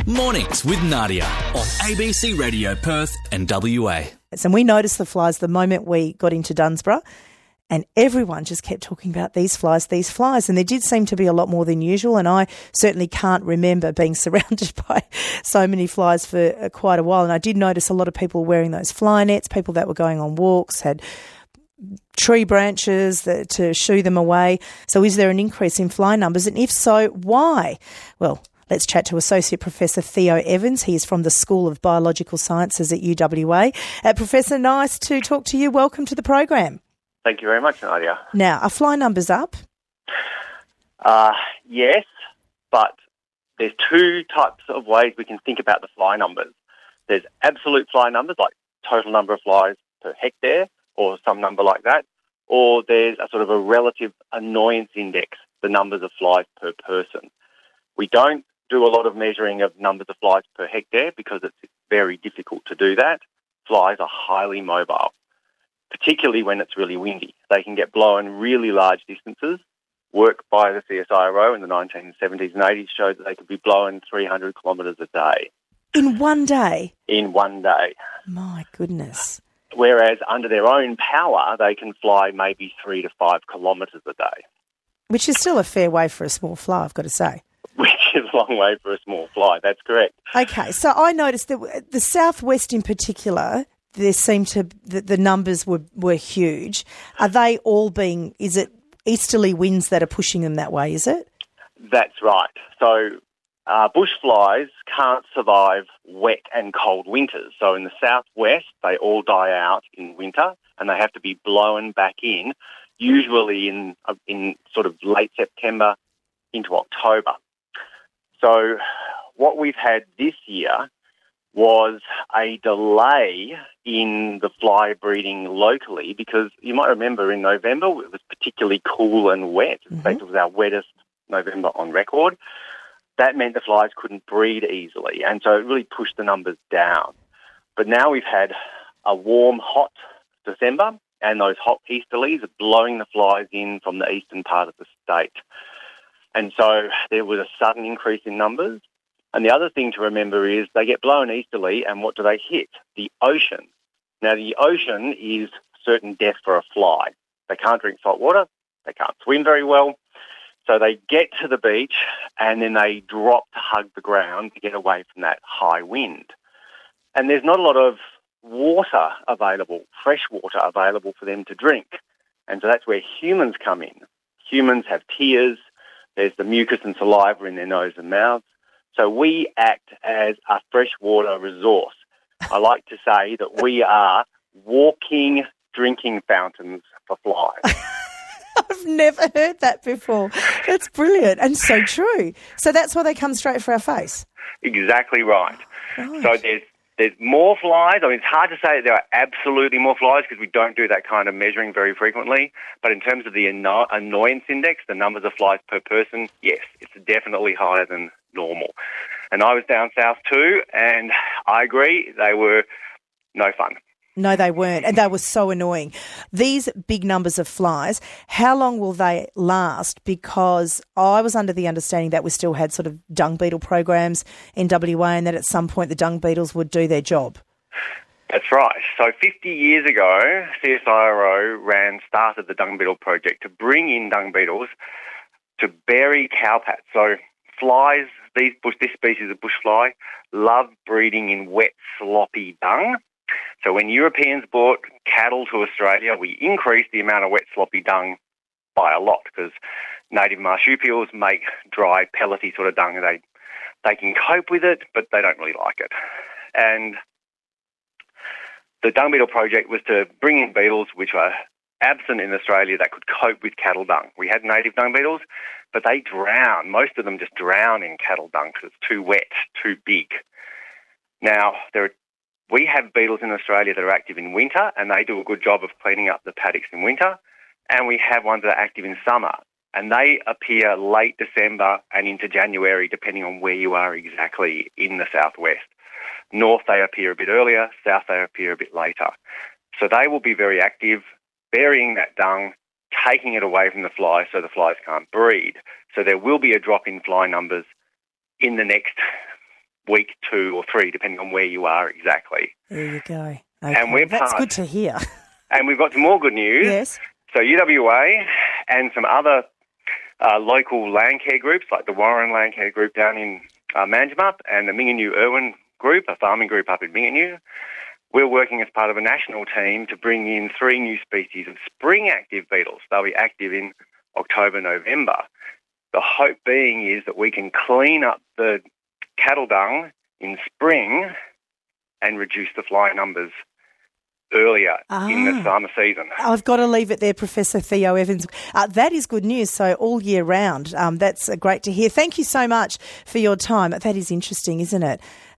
Mornings with Nadia on ABC Radio Perth and WA. And we noticed the flies the moment we got into Dunsborough, and everyone just kept talking about these flies. And there did seem to be a lot more than usual, and I certainly can't remember being surrounded by so many flies for quite a while. And I did notice a lot of people wearing those fly nets, people that were going on walks, had tree branches to shoo them away. So is there an increase in fly numbers? And if so, why? Well, let's chat to Associate Professor Theo Evans. He is from the School of Biological Sciences at UWA. Professor, nice to talk to you. Welcome to the program. Thank you very much, Nadia. Now, are fly numbers up? Yes, but there's two types of ways we can think about the fly numbers. There's absolute fly numbers, like total number of flies per hectare or some number like that, or there's a sort of a relative annoyance index, the numbers of flies per person. We don't do a lot of measuring of numbers of flies per hectare because it's very difficult to do that. Flies are highly mobile, particularly when it's really windy. They can get blown really large distances. Work by the CSIRO in the 1970s and 80s showed that they could be blown 300 kilometres a day. In one day? In one day. My goodness. Whereas under their own power, they can fly maybe 3 to 5 kilometres a day. Which is still a fair way for a small fly, I've got to say. Which is a long way for a small fly, that's correct. Okay, so I noticed that the southwest in particular, there seemed to the numbers were huge. Are they all is it easterly winds that are pushing them that way, is it? That's right. So bush flies can't survive wet and cold winters. So in the southwest, they all die out in winter and they have to be blown back in, usually in sort of late September into October. So what we've had this year was a delay in the fly breeding locally because you might remember in November it was particularly cool and wet. In fact, it was our wettest November on record. That meant the flies couldn't breed easily, and so it really pushed the numbers down. But now we've had a warm, hot December, and those hot easterlies are blowing the flies in from the eastern part of the state. And so there was a sudden increase in numbers. And the other thing to remember is they get blown easterly, and what do they hit? The ocean. Now, the ocean is certain death for a fly. They can't drink salt water. They can't swim very well. So they get to the beach, and then they drop to hug the ground to get away from that high wind. And there's not a lot of water available, fresh water available for them to drink. And so that's where humans come in. Humans have tears. There's the mucus and saliva in their nose and mouths. So we act as a freshwater resource. I like to say that we are walking drinking fountains for flies. I've never heard that before. That's brilliant and so true. So that's why they come straight for our face? Exactly right. Right. So there's more flies. I mean, it's hard to say that there are absolutely more flies because we don't do that kind of measuring very frequently. But in terms of the annoyance index, the numbers of flies per person, yes, it's definitely higher than normal. And I was down south too, and I agree, they were no fun. No, they weren't, and they were so annoying. These big numbers of flies, how long will they last? Because I was under the understanding that we still had sort of dung beetle programs in WA and that at some point the dung beetles would do their job. That's right. So 50 years ago, CSIRO started the dung beetle project to bring in dung beetles to bury cowpats. So flies, this species of bush fly, love breeding in wet, sloppy dung. So when Europeans brought cattle to Australia, we increased the amount of wet, sloppy dung by a lot because native marsupials make dry, pellety sort of dung. They can cope with it, but they don't really like it. And the dung beetle project was to bring in beetles which are absent in Australia that could cope with cattle dung. We had native dung beetles, but they drown. Most of them just drown in cattle dung because it's too wet, too big. Now, we have beetles in Australia that are active in winter, and they do a good job of cleaning up the paddocks in winter. And we have ones that are active in summer, and they appear late December and into January, depending on where you are exactly in the southwest. North, they appear a bit earlier. South, they appear a bit later. So they will be very active, burying that dung, taking it away from the flies so the flies can't breed. So there will be a drop in fly numbers in the next week 2 or 3, depending on where you are exactly. There you go. Okay. And that's good to hear. And we've got some more good news. Yes. So UWA and some other local land care groups, like the Warren Land Care Group down in Manjimup and the Minginoo Irwin Group, a farming group up in Minginoo, we're working as part of a national team to bring in 3 new species of spring-active beetles. They'll be active in October, November. The hope being is that we can clean up the cattle dung in spring and reduce the fly numbers earlier in the summer season. I've got to leave it there, Professor Theo Evans. That is good news, so all year round. That's great to hear. Thank you so much for your time. That is interesting, isn't it?